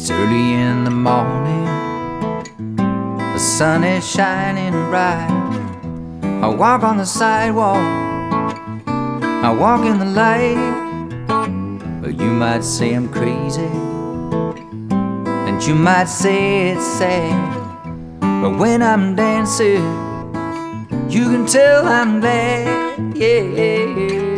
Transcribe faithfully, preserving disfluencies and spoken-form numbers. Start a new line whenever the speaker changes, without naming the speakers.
It's early in the morning, the sun is shining bright. I walk on the sidewalk, I walk in the light. But you might say I'm crazy, and you might say it's sad. But when I'm dancing, you can tell I'm glad, yeah.